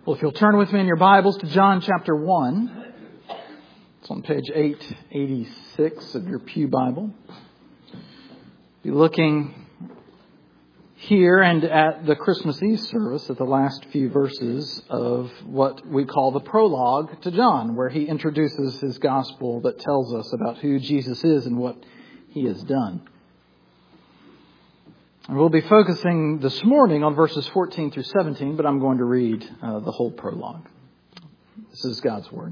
Well, if you'll turn with me in your Bibles to John chapter 1. It's on page 886 of your Pew Bible. Be looking here and at the Christmas Eve service at the last few verses of what we call the prologue to John, where he introduces his gospel that tells us about who Jesus is and what he has done. And we'll be focusing this morning on verses 14 through 17, but I'm going to read the whole prologue. This is God's Word.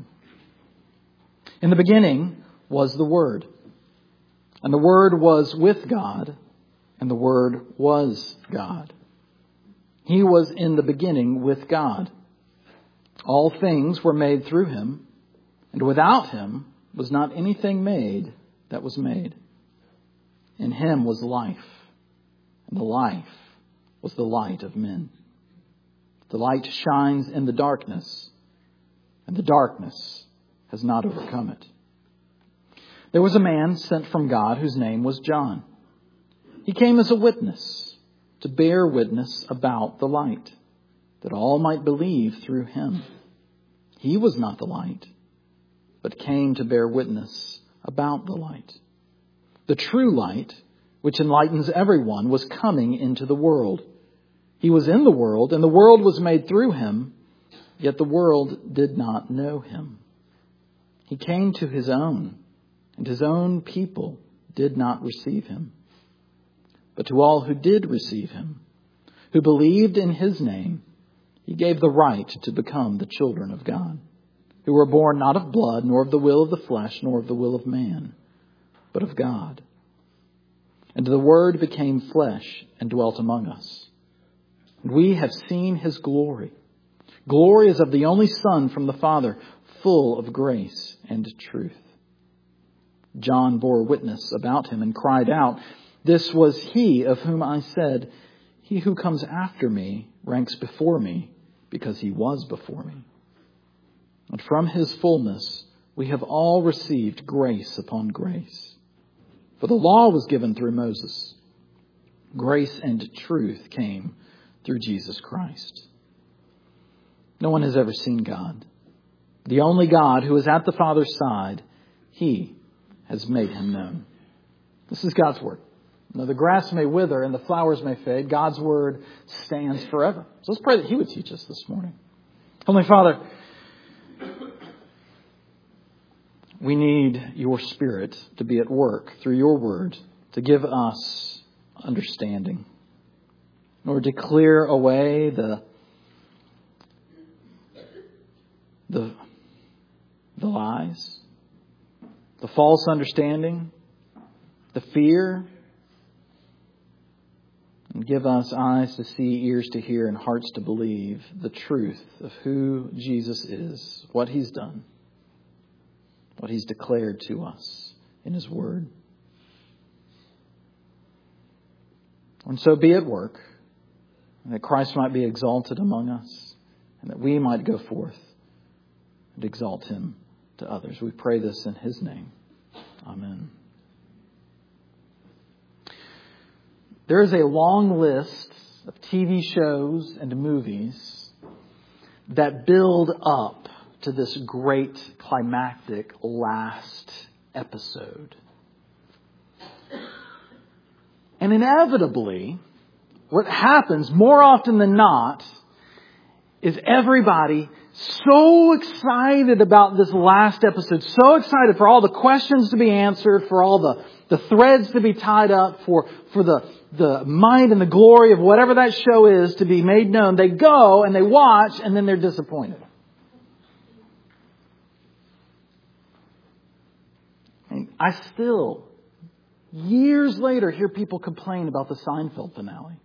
In the beginning was the Word, and the Word was with God, and the Word was God. He was in the beginning with God. All things were made through him, and without him was not anything made that was made. In him was life, and the life was the light of men. The light shines in the darkness, and the darkness has not overcome it. There was a man sent from God whose name was John. He came as a witness to bear witness about the light, that all might believe through him. He was not the light, but came to bear witness about the light. The true light, which enlightens everyone, was coming into the world. He was in the world, and the world was made through him, yet the world did not know him. He came to his own, and his own people did not receive him. But to all who did receive him, who believed in his name, he gave the right to become the children of God, who were born not of blood, nor of the will of the flesh, nor of the will of man, but of God. And the Word became flesh and dwelt among us. And we have seen his glory. Glory as of the only Son from the Father, full of grace and truth. John bore witness about him and cried out, "This was he of whom I said, 'He who comes after me ranks before me, because he was before me.' And from his fullness we have all received grace upon grace. For the law was given through Moses. Grace and truth came through Jesus Christ." No one has ever seen God. The only God who is at the Father's side, he has made him known. This is God's Word. Now, the grass may wither and the flowers may fade. God's Word stands forever. So let's pray that he would teach us this morning. Heavenly Father, we need your Spirit to be at work through your Word to give us understanding, or to clear away the lies, the false understanding, the fear, and give us eyes to see, ears to hear, and hearts to believe the truth of who Jesus is, what he's done, what he's declared to us in his Word. And so be at work, and that Christ might be exalted among us, and that we might go forth and exalt him to others. We pray this in his name. Amen. There is a long list of TV shows and movies that build up to this great climactic last episode. And inevitably, what happens more often than not is everybody so excited about this last episode, so excited for all the questions to be answered, for all the threads to be tied up, for the might and the glory of whatever that show is to be made known. They go and they watch, and then they're disappointed. And I still, years later, hear people complain about the Seinfeld finale.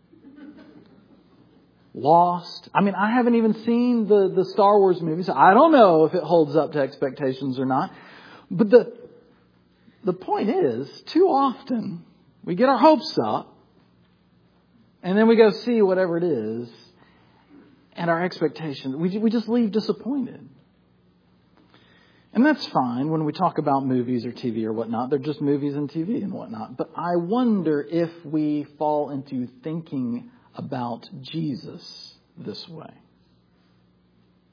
Lost. I mean, I haven't even seen the Star Wars movies. I don't know if it holds up to expectations or not. But the point is, too often, we get our hopes up, and then we go see whatever it is, and our expectations, we just leave disappointed. And that's fine when we talk about movies or TV or whatnot. They're just movies and TV and whatnot. But I wonder if we fall into thinking about Jesus this way.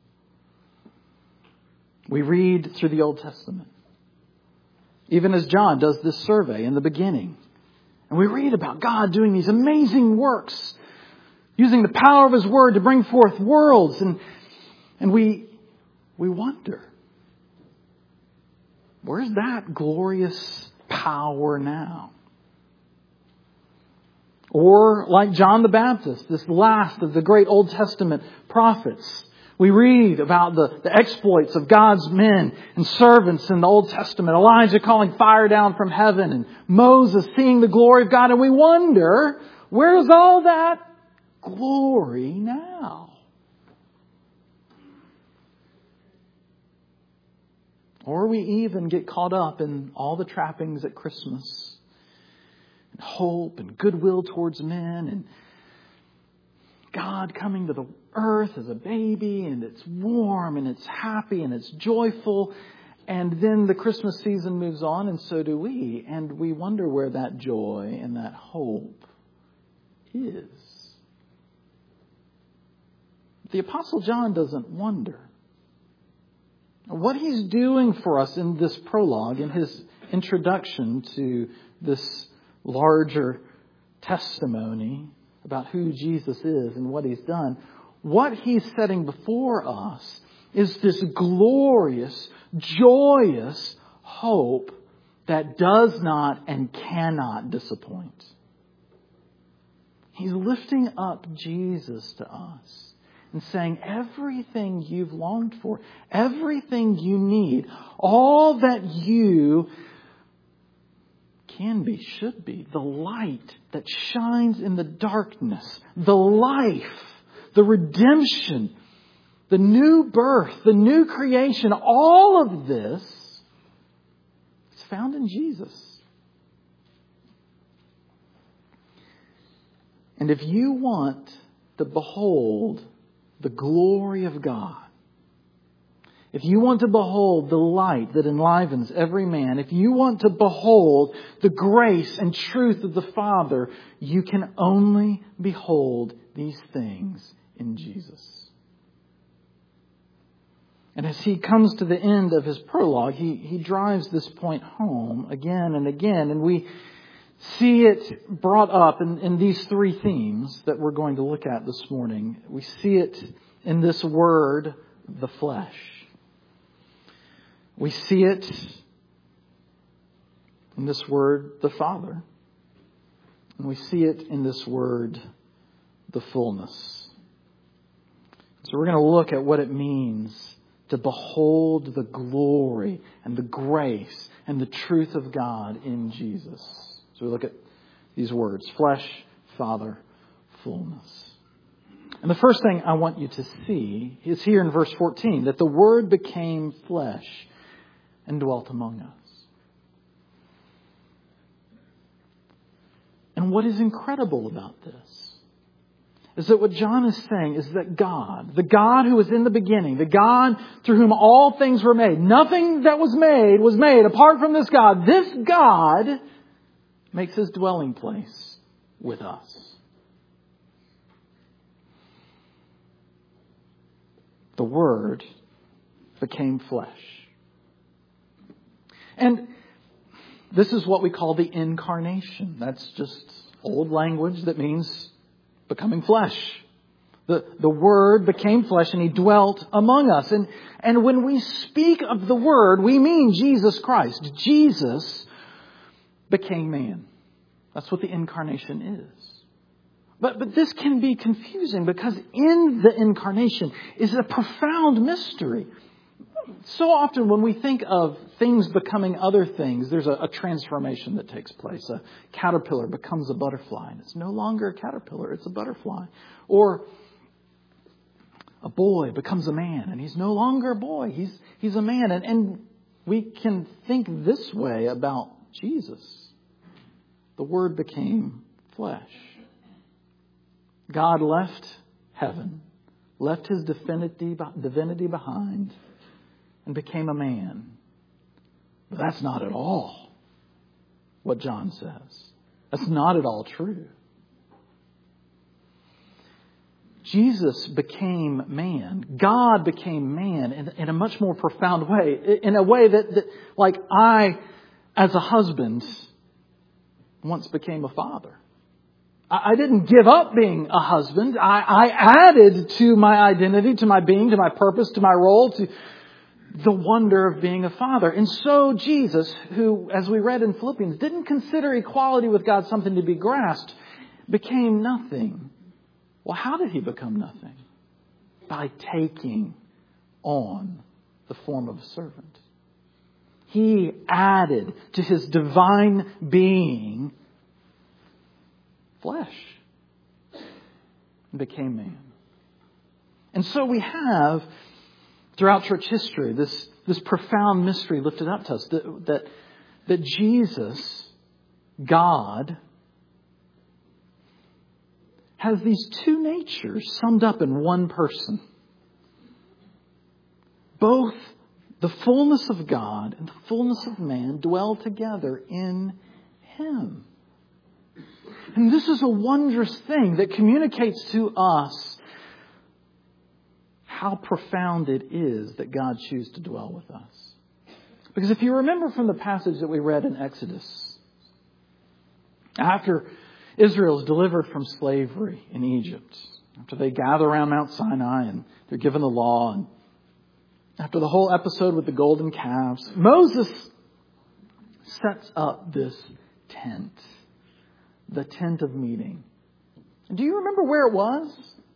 We read through the Old Testament, even as John does this survey in the beginning. And we read about God doing these amazing works, using the power of His Word to bring forth worlds. And we wonder, where's that glorious power now? Or like John the Baptist, this last of the great Old Testament prophets, we read about the exploits of God's men and servants in the Old Testament. Elijah calling fire down from heaven and Moses seeing the glory of God. And we wonder, where's all that glory now? Or we even get caught up in all the trappings at Christmas. And hope and goodwill towards men and God coming to the earth as a baby, and it's warm and it's happy and it's joyful. And then the Christmas season moves on, and so do we. And we wonder where that joy and that hope is. The Apostle John doesn't wonder. What he's doing for us in this prologue, in his introduction to this larger testimony about who Jesus is and what He's done, what He's setting before us is this glorious, joyous hope that does not and cannot disappoint. He's lifting up Jesus to us and saying, everything you've longed for, everything you need, all that you can be, should be, the light that shines in the darkness, the life, the redemption, the new birth, the new creation, all of this is found in Jesus. And if you want to behold the glory of God, if you want to behold the light that enlivens every man, if you want to behold the grace and truth of the Father, you can only behold these things in Jesus. And as he comes to the end of his prologue, he drives this point home again and again. And we see it brought up in these three themes that we're going to look at this morning. We see it in this word, the flesh. We see it in this word, the Father. And we see it in this word, the fullness. So we're going to look at what it means to behold the glory and the grace and the truth of God in Jesus. So we look at these words, flesh, Father, fullness. And the first thing I want you to see is here in verse 14, that the Word became flesh and dwelt among us. And what is incredible about this is that what John is saying is that God, the God who was in the beginning, the God through whom all things were made, nothing that was made apart from this God makes His dwelling place with us. The Word became flesh. And this is what we call the incarnation. That's just old language that means becoming flesh. The Word became flesh and He dwelt among us. And when we speak of the Word, we mean Jesus Christ. Jesus became man. That's what the incarnation is. But this can be confusing because in the incarnation is a profound mystery. So often when we think of things becoming other things, there's a transformation that takes place. A caterpillar becomes a butterfly, and it's no longer a caterpillar, it's a butterfly. Or a boy becomes a man, and he's no longer a boy, he's a man. And we can think this way about Jesus. The Word became flesh. God left heaven, left His divinity behind, and became a man. But that's not at all what John says. That's not at all true. Jesus became man. God became man in a much more profound way. In a way that like I, as a husband, once became a father. I didn't give up being a husband. I added to my identity, to my being, to my purpose, to my role, to the wonder of being a father. And so Jesus, who, as we read in Philippians, didn't consider equality with God something to be grasped, became nothing. Well, how did He become nothing? By taking on the form of a servant. He added to His divine being flesh and became man. And so we have, throughout church history, this profound mystery lifted up to us, that Jesus, God, has these two natures summed up in one person. Both the fullness of God and the fullness of man dwell together in Him. And this is a wondrous thing that communicates to us how profound it is that God chooses to dwell with us. Because if you remember from the passage that we read in Exodus, after Israel is delivered from slavery in Egypt, after they gather around Mount Sinai and they're given the law, and after the whole episode with the golden calves, Moses sets up this tent, the tent of meeting. Do you remember where it was?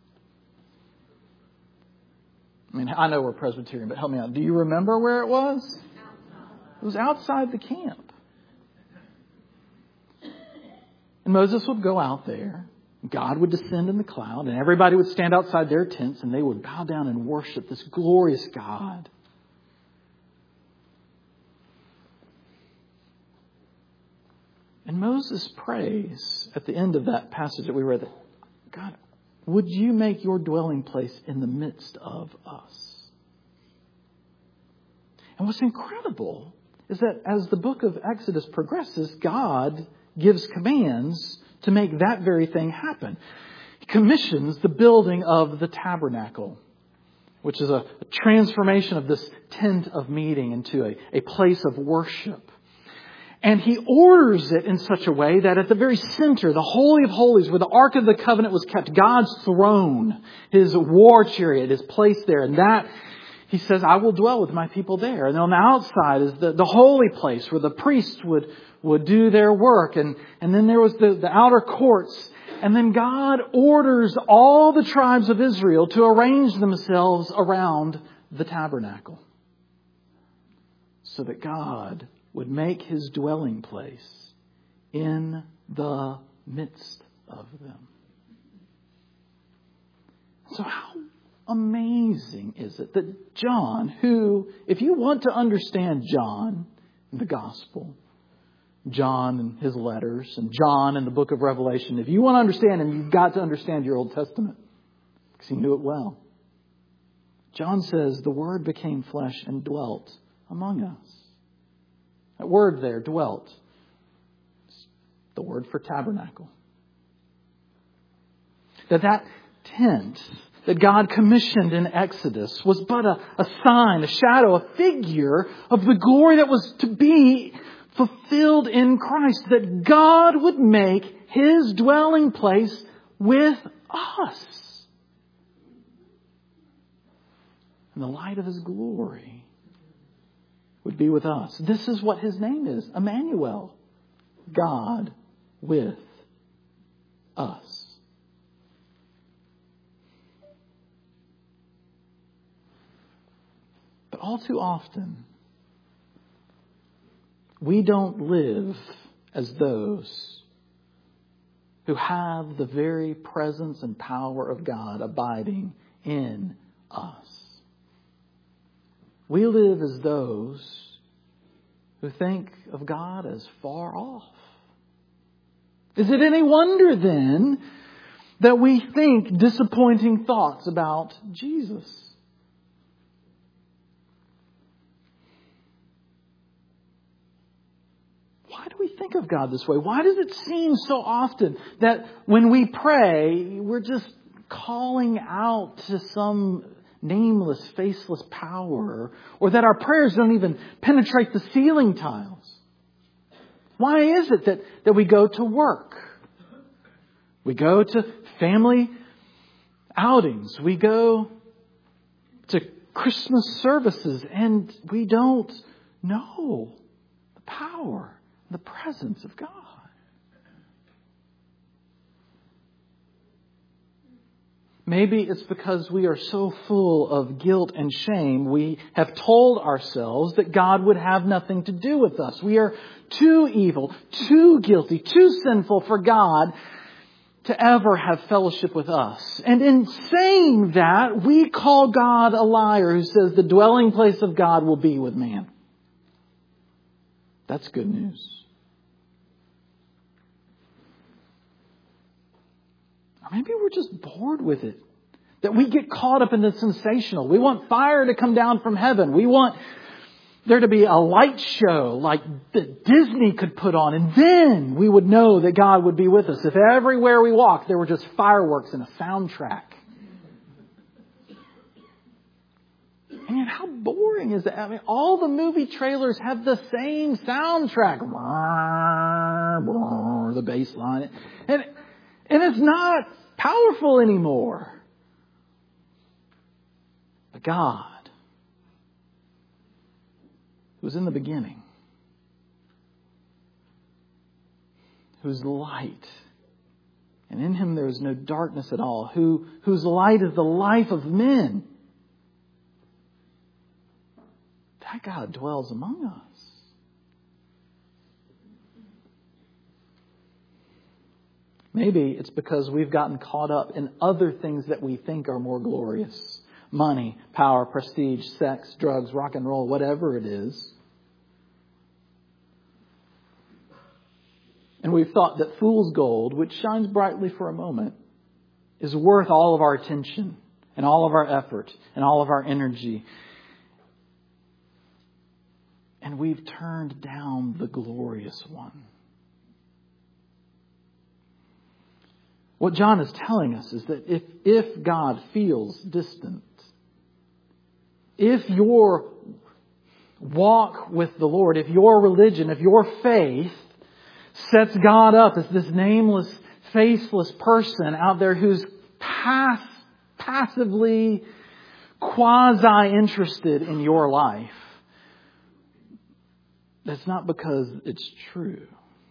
I mean, I know we're Presbyterian, but help me out. Do you remember where it was? It was outside the camp. And Moses would go out there. God would descend in the cloud, and everybody would stand outside their tents, and they would bow down and worship this glorious God. And Moses prays at the end of that passage that we read, that God, would you make your dwelling place in the midst of us? And what's incredible is that as the book of Exodus progresses, God gives commands to make that very thing happen. He commissions the building of the tabernacle, which is a transformation of this tent of meeting into a place of worship. And He orders it in such a way that at the very center, the Holy of Holies, where the Ark of the Covenant was kept, God's throne, His war chariot is placed there. And that, He says, I will dwell with my people there. And on the outside is the holy place where the priests would do their work. And then there was the outer courts. And then God orders all the tribes of Israel to arrange themselves around the tabernacle, so that God would make His dwelling place in the midst of them. So how amazing is it that John, who, if you want to understand John, the Gospel, John and his letters, and John in the book of Revelation, if you want to understand him, you've got to understand your Old Testament, because he knew it well. John says, the Word became flesh and dwelt among us. That word there, dwelt, is the word for tabernacle. That tent that God commissioned in Exodus was but a sign, a shadow, a figure of the glory that was to be fulfilled in Christ. That God would make His dwelling place with us. And the light of His glory would be with us. This is what His name is, Emmanuel, God with us. But all too often, we don't live as those who have the very presence and power of God abiding in us. We live as those who think of God as far off. Is it any wonder then that we think disappointing thoughts about Jesus? Why do we think of God this way? Why does it seem so often that when we pray, we're just calling out to some nameless, faceless power, or that our prayers don't even penetrate the ceiling tiles. Why is it that we go to work? We go to family outings. We go to Christmas services, and we don't know the power, the presence of God. Maybe it's because we are so full of guilt and shame, we have told ourselves that God would have nothing to do with us. We are too evil, too guilty, too sinful for God to ever have fellowship with us. And in saying that, we call God a liar who says the dwelling place of God will be with man. That's good news. Or maybe we're just bored with it. That we get caught up in the sensational. We want fire to come down from heaven. We want there to be a light show like that Disney could put on. And then we would know that God would be with us. If everywhere we walked there were just fireworks and a soundtrack. And yet how boring is that? I mean, all the movie trailers have the same soundtrack. The bass line. And it's not powerful anymore. But God, who was in the beginning, whose light, and in Him there is no darkness at all, whose light is the life of men, that God dwells among us. Maybe it's because we've gotten caught up in other things that we think are more glorious. Money, power, prestige, sex, drugs, rock and roll, whatever it is. And we've thought that fool's gold, which shines brightly for a moment, is worth all of our attention and all of our effort and all of our energy. And we've turned down the glorious one. What John is telling us is that if God feels distant, if your walk with the Lord, if your religion, if your faith sets God up as this nameless, faceless person out there who's passively quasi-interested in your life, that's not because it's true.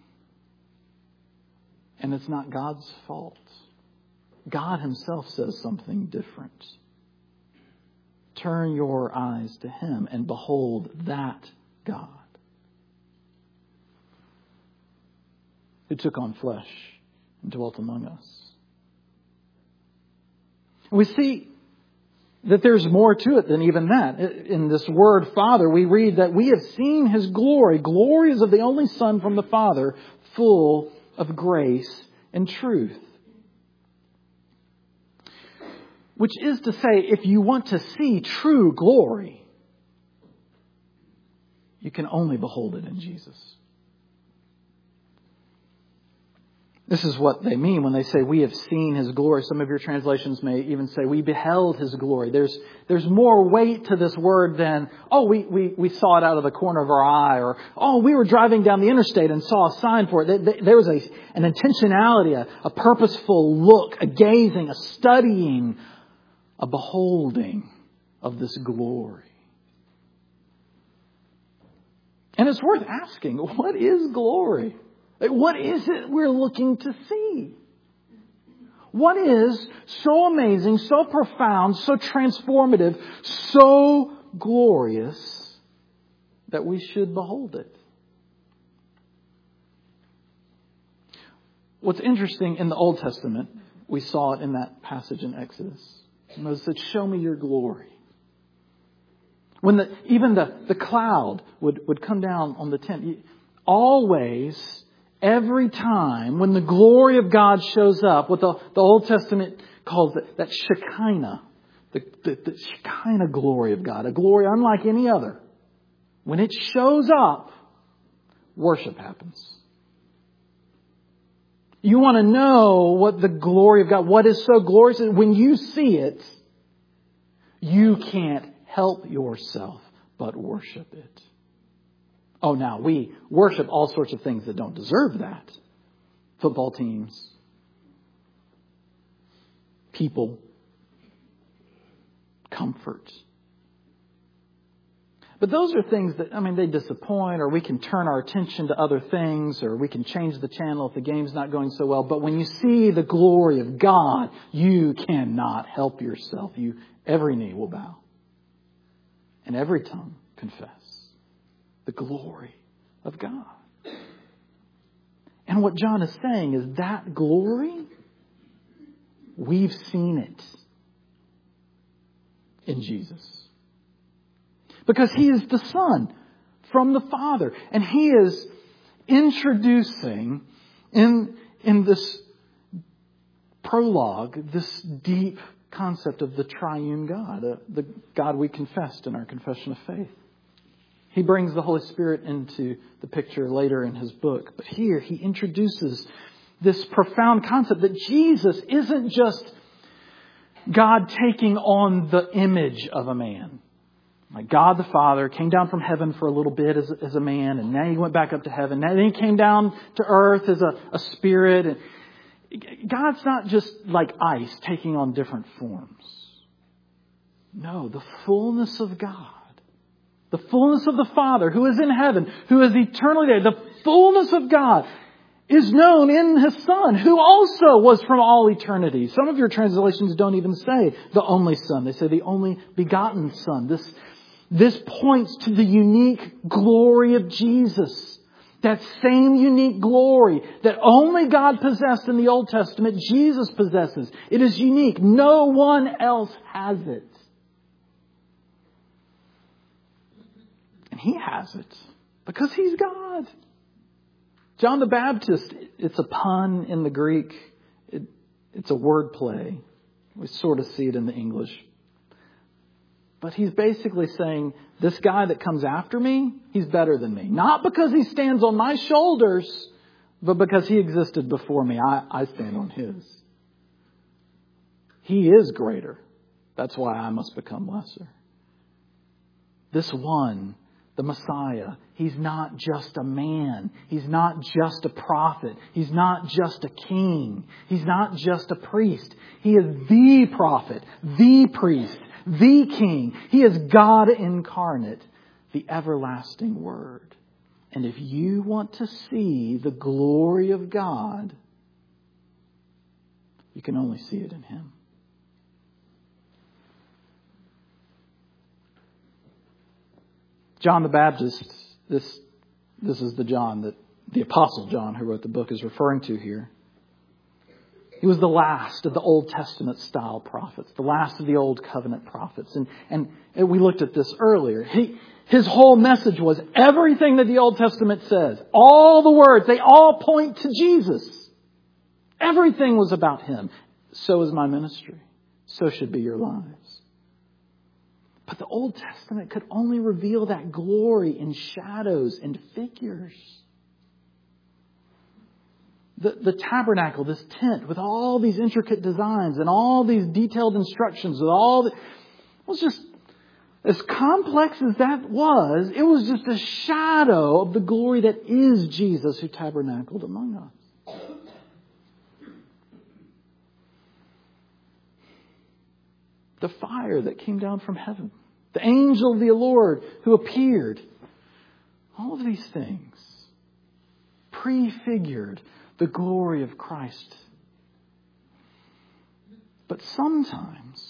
And it's not God's fault. God Himself says something different. Turn your eyes to Him and behold that God who took on flesh and dwelt among us. We see that there's more to it than even that. In this word Father, we read that we have seen His glory. Glory is of the only Son from the Father, full of grace and truth. Which is to say, if you want to see true glory, you can only behold it in Jesus. This is what they mean when they say we have seen His glory. Some of your translations may even say we beheld His glory. There's more weight to this word than, we saw it out of the corner of our eye, or, we were driving down the interstate and saw a sign for it. There was an intentionality, a purposeful look, a gazing, a studying, a beholding of this glory. And it's worth asking, what is glory? What is it we're looking to see? What is so amazing, so profound, so transformative, so glorious that we should behold it? What's interesting in the Old Testament, we saw it in that passage in Exodus. Moses said, show me your glory. When even the cloud would come down on the tent, always, every time when the glory of God shows up, what the Old Testament calls that Shekinah, the Shekinah glory of God, a glory unlike any other. When it shows up, worship happens. You want to know what the glory of God, what is so glorious. When you see it, you can't help yourself but worship it. Oh, now we worship all sorts of things that don't deserve that. Football teams, people, comfort. But those are things that, they disappoint, or we can turn our attention to other things, or we can change the channel if the game's not going so well. But when you see the glory of God, you cannot help yourself. Every knee will bow. And every tongue confess the glory of God. And what John is saying is that glory, we've seen it in Jesus. Because He is the Son from the Father. And He is introducing in this prologue this deep concept of the triune God, the God we confessed in our confession of faith. He brings the Holy Spirit into the picture later in His book. But here He introduces this profound concept that Jesus isn't just God taking on the image of a man. Like God the Father came down from heaven for a little bit as a man, and now He went back up to heaven. Now then He came down to earth as a spirit. And God's not just like ice taking on different forms. No, the fullness of God, the fullness of the Father who is in heaven, who is eternally there, the fullness of God is known in His Son, who also was from all eternity. Some of your translations don't even say the only Son. They say the only begotten Son. This points to the unique glory of Jesus. That same unique glory that only God possessed in the Old Testament, Jesus possesses. It is unique. No one else has it. And He has it because He's God. John the Baptist, it's a pun in the Greek. It's a word play. We sort of see it in the English. But he's basically saying, this guy that comes after me, he's better than me. Not because he stands on my shoulders, but because he existed before me. I stand on his. He is greater. That's why I must become lesser. This one, the Messiah, He's not just a man. He's not just a prophet. He's not just a king. He's not just a priest. He is the prophet, the priest, the king. He is God incarnate, the everlasting Word. And if you want to see the glory of God, you can only see it in Him. John the Baptist, this is the John that the Apostle John who wrote the book is referring to here. He was the last of the Old Testament style prophets, the last of the Old Covenant prophets. And we looked at this earlier. His whole message was everything that the Old Testament says, all the words, they all point to Jesus. Everything was about Him. So is my ministry. So should be your lives. But the Old Testament could only reveal that glory in shadows and figures. The tabernacle, this tent with all these intricate designs and all these detailed instructions with it was just as complex as that was. It was just a shadow of the glory that is Jesus who tabernacled among us. The fire that came down from heaven, the angel of the Lord who appeared, all of these things prefigured the glory of Christ. But sometimes,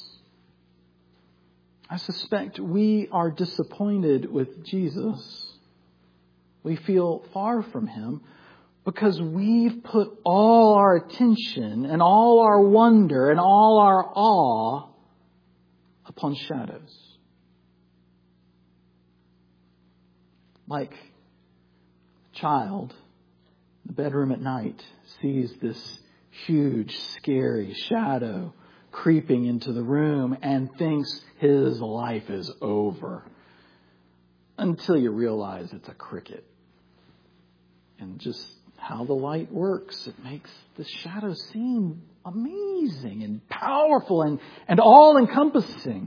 I suspect we are disappointed with Jesus. We feel far from Him because we've put all our attention and all our wonder and all our awe upon shadows. Like a child in the bedroom at night sees this huge, scary shadow creeping into the room and thinks his life is over. Until you realize it's a cricket. And just how the light works. It makes the shadow seem amazing and powerful and all-encompassing.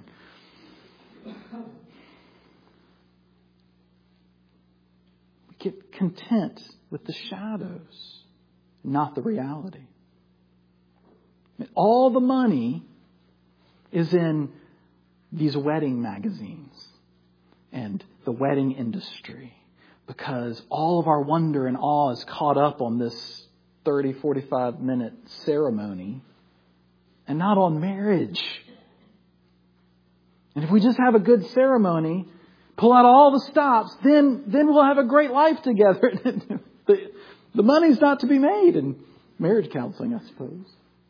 We get content with the shadows, not the reality. All the money is in these wedding magazines and the wedding industry, because all of our wonder and awe is caught up on this 30, 45-minute ceremony and not on marriage. And if we just have a good ceremony, pull out all the stops, then we'll have a great life together. The money's not to be made in marriage counseling, I suppose.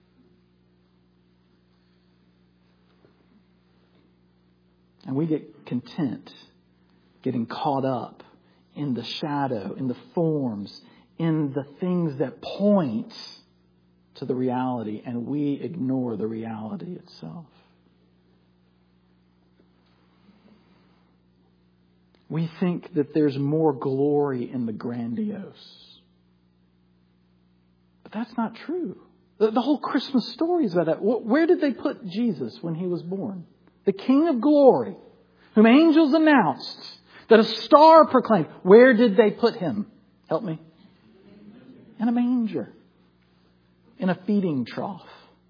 And we get content getting caught up in the shadow, in the forms, in the things that point to the reality, and we ignore the reality itself. We think that there's more glory in the grandiose. But that's not true. The whole Christmas story is about that. Where did they put Jesus when he was born? The King of Glory, whom angels announced, that a star proclaimed. Where did they put him? Help me. In a manger. In a feeding trough.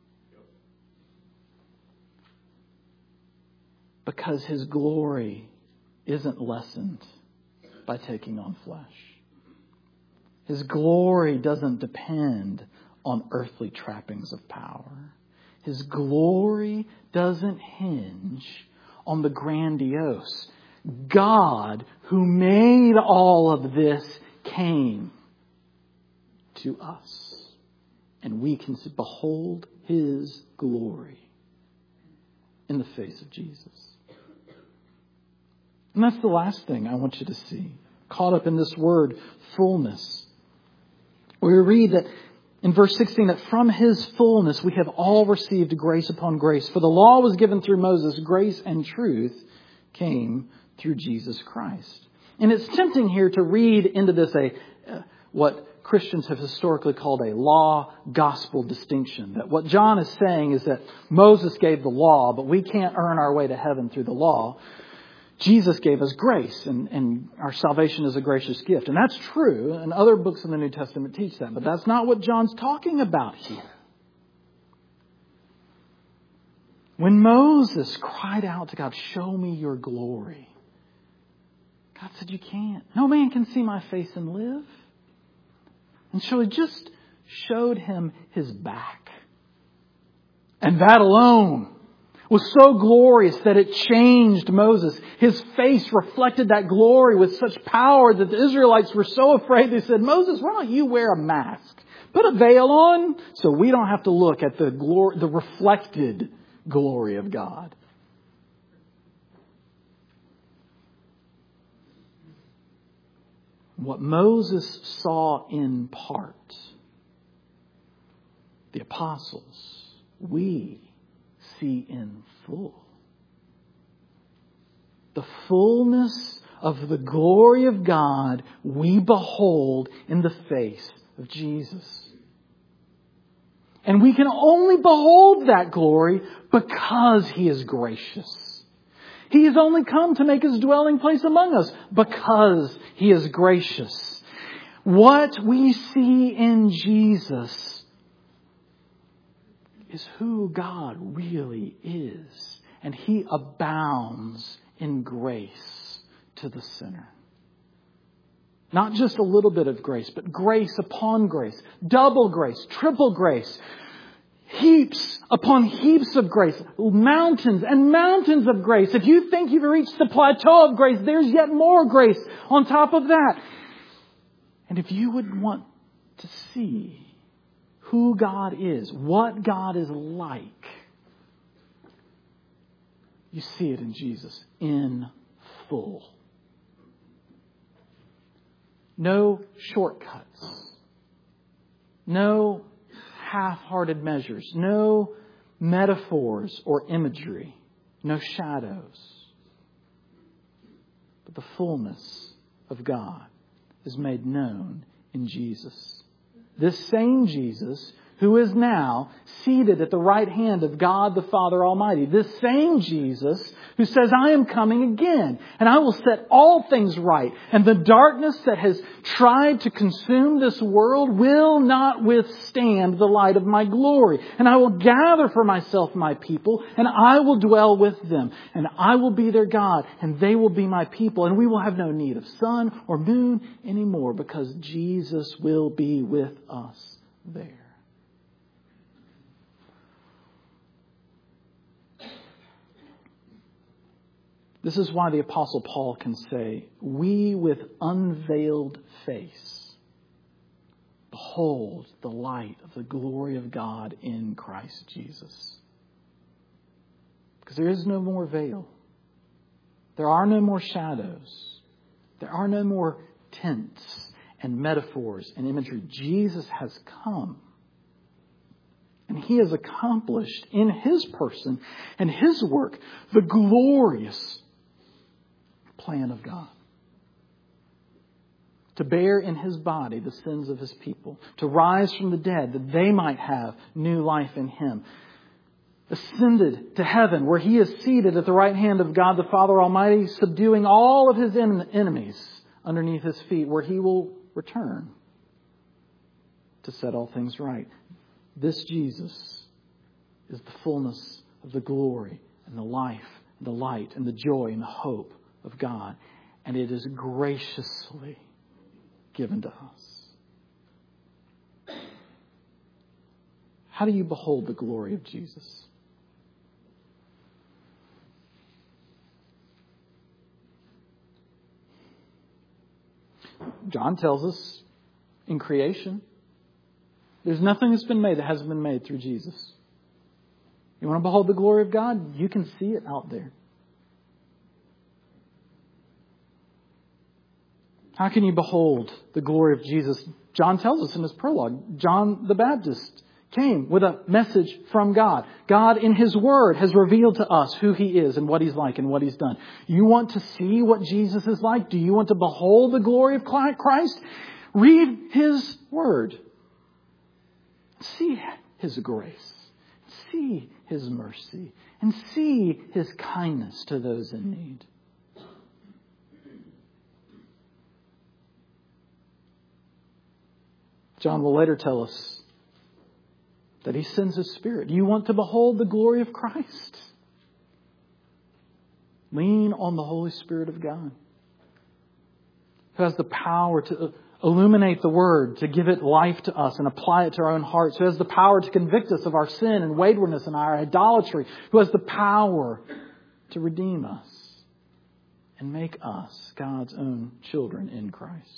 Because his glory isn't lessened by taking on flesh. His glory doesn't depend on earthly trappings of power. His glory doesn't hinge on the grandiose. God, who made all of this, came to us. And we can behold his glory in the face of Jesus. And that's the last thing I want you to see. Caught up in this word, fullness. We read that in verse 16, that from his fullness we have all received grace upon grace. For the law was given through Moses, grace and truth came through Jesus Christ. And it's tempting here to read into this what Christians have historically called a law-gospel distinction. That what John is saying is that Moses gave the law, but we can't earn our way to heaven through the law. Jesus gave us grace, and our salvation is a gracious gift. And that's true, and other books in the New Testament teach that. But that's not what John's talking about here. When Moses cried out to God, "Show me your glory," God said, "You can't. No man can see my face and live." And so he just showed him his back. And that alone was so glorious that it changed Moses. His face reflected that glory with such power that the Israelites were so afraid. They said, "Moses, why don't you wear a mask? Put a veil on so we don't have to look at the glory, the reflected glory of God." What Moses saw in part, the apostles, we see in full. The fullness of the glory of God we behold in the face of Jesus. And we can only behold that glory because he is gracious. He has only come to make his dwelling place among us because he is gracious. What we see in Jesus is who God really is. And he abounds in grace to the sinner. Not just a little bit of grace, but grace upon grace, double grace, triple grace, heaps upon heaps of grace, mountains and mountains of grace. If you think you've reached the plateau of grace, there's yet more grace on top of that. And if you would want to see who God is, what God is like, you see it in Jesus in full. No shortcuts. No half-hearted measures. No metaphors or imagery. No shadows. But the fullness of God is made known in Jesus. This same Jesus who is now seated at the right hand of God the Father Almighty. This same Jesus who says, I am coming again, and I will set all things right. And the darkness that has tried to consume this world will not withstand the light of my glory. And I will gather for myself my people, and I will dwell with them. And I will be their God, and they will be my people. And we will have no need of sun or moon anymore, because Jesus will be with us there. This is why the Apostle Paul can say, we with unveiled face behold the light of the glory of God in Christ Jesus. Because there is no more veil. There are no more shadows. There are no more tents and metaphors and imagery. Jesus has come. And He has accomplished in His person and His work the glorious plan of God. To bear in His body the sins of His people. To rise from the dead that they might have new life in Him. Ascended to heaven where He is seated at the right hand of God the Father Almighty, subduing all of His enemies underneath His feet, where He will return to set all things right. This Jesus is the fullness of the glory and the life and the light and the joy and the hope of God. And it is graciously given to us. How do you behold the glory of Jesus? John tells us in creation, there's nothing that's been made that hasn't been made through Jesus. You want to behold the glory of God? You can see it out there. How can you behold the glory of Jesus? John tells us in his prologue, John the Baptist came with a message from God. God in His Word has revealed to us who He is and what He's like and what He's done. You want to see what Jesus is like? Do you want to behold the glory of Christ? Read His Word. See His grace. See His mercy. And see His kindness to those in need. John will later tell us that He sends His Spirit. Do you want to behold the glory of Christ? Lean on the Holy Spirit of God, who has the power to illuminate the Word, to give it life to us and apply it to our own hearts, who has the power to convict us of our sin and waywardness and our idolatry, who has the power to redeem us and make us God's own children in Christ.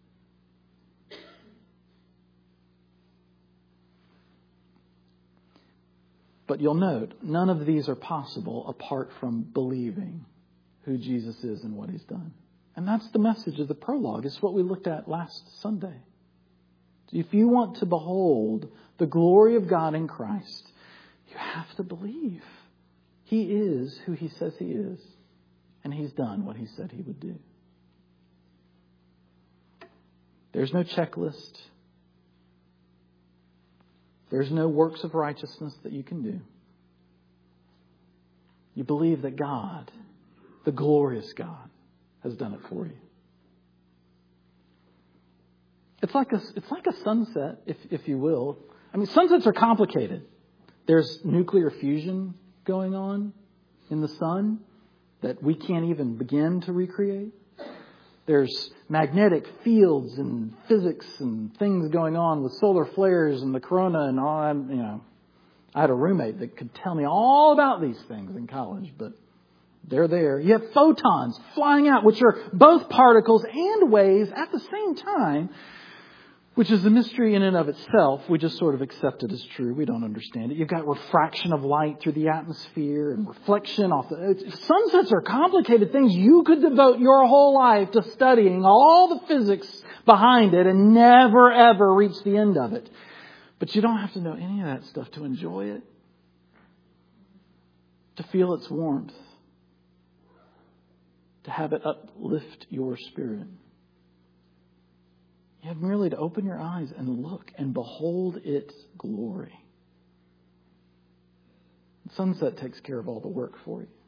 But you'll note, none of these are possible apart from believing who Jesus is and what He's done. And that's the message of the prologue. It's what we looked at last Sunday. If you want to behold the glory of God in Christ, you have to believe He is who He says He is. And He's done what He said He would do. There's no checklist. There's no works of righteousness that you can do. You believe that God, the glorious God, has done it for you. It's like a sunset, if you will. I mean, sunsets are complicated. There's nuclear fusion going on in the sun that we can't even begin to recreate. There's magnetic fields and physics and things going on with solar flares and the corona and all. I had a roommate that could tell me all about these things in college, but they're there. You have photons flying out, which are both particles and waves at the same time, which is a mystery in and of itself. We just sort of accept it as true. We don't understand it. You've got refraction of light through the atmosphere and reflection off the... Sunsets are complicated things. You could devote your whole life to studying all the physics behind it and never, ever reach the end of it. But you don't have to know any of that stuff to enjoy it, to feel its warmth, to have it uplift your spirit. You have merely to open your eyes and look and behold its glory. Sunset takes care of all the work for you.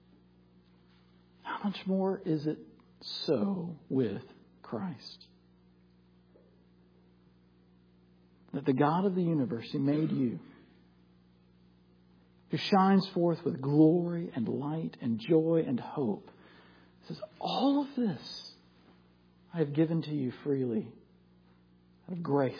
How much more is it so with Christ? That the God of the universe who made you, who shines forth with glory and light and joy and hope, says, all of this I have given to you freely out of grace.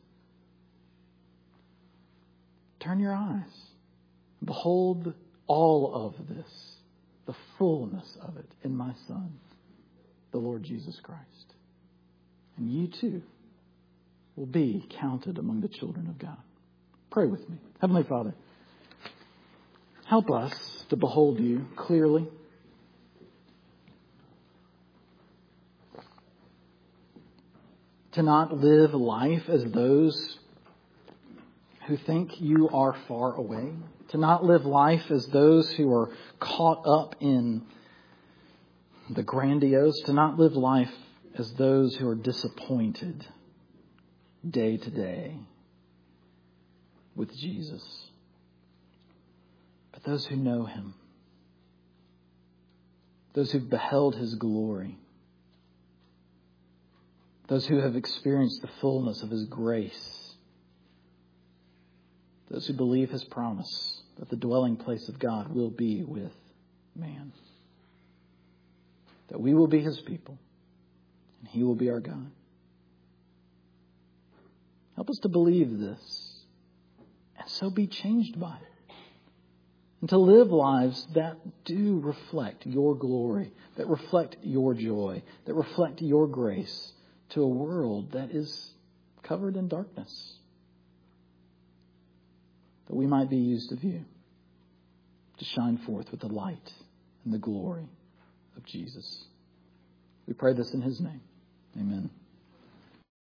Turn your eyes. Behold all of this, the fullness of it in my Son, the Lord Jesus Christ. And you too will be counted among the children of God. Pray with me. Heavenly Father, help us to behold you clearly. To not live life as those who think you are far away. To not live life as those who are caught up in the grandiose. To not live life as those who are disappointed day to day with Jesus. But those who know Him. Those who've beheld His glory. Those who have experienced the fullness of His grace. Those who believe His promise that the dwelling place of God will be with man. That we will be His people and He will be our God. Help us to believe this and so be changed by it. And to live lives that do reflect your glory, that reflect your joy, that reflect your grace to a world that is covered in darkness. That we might be used of you to shine forth with the light and the glory of Jesus. We pray this in His name. Amen.